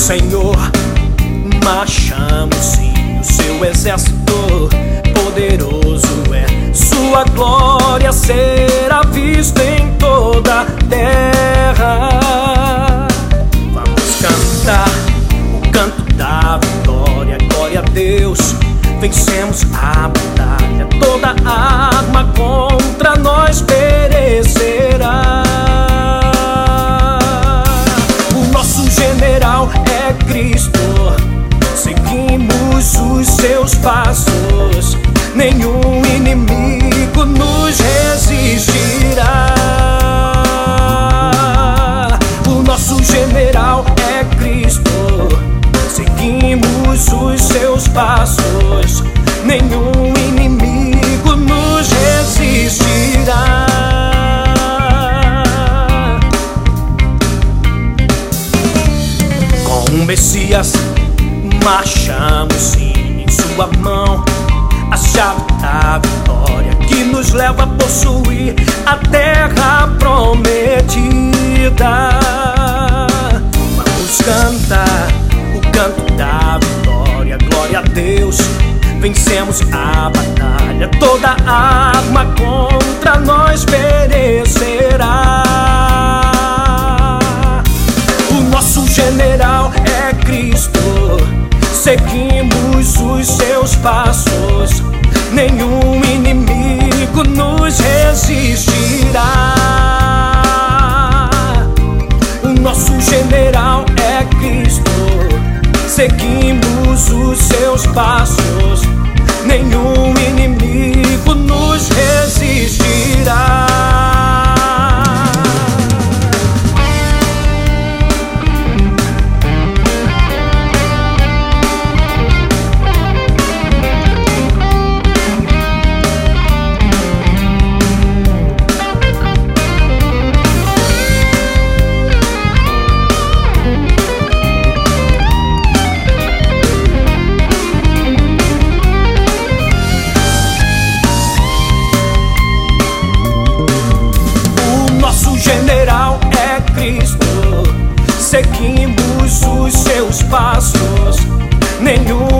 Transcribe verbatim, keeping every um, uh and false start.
Senhor, marchamos sim, o seu exército poderoso é. Sua glória será vista em toda a terra. Vamos cantar o canto da vitória, glória a Deus. Vencemos a batalha, toda arma contra nós perecerá. O nosso general é Cristo, seguimos os seus passos, nenhum inimigo nos resistirá. O nosso general é Cristo, seguimos os seus passos, nenhum inimigo nos resistirá. Com o Messias marchamos sim, em sua mão a chave da vitória que nos leva a possuir a terra prometida. Vamos cantar o canto da vitória, glória a Deus. Vencemos a batalha, toda arma contra nós perecerá. O nosso general é Cristo, seguimos os seus passos, nenhum inimigo nos resistirá. O nosso general é Cristo, seguimos os seus passos, nenhum inimigo nos resistirá. General é Cristo, seguimos os seus passos, nenhum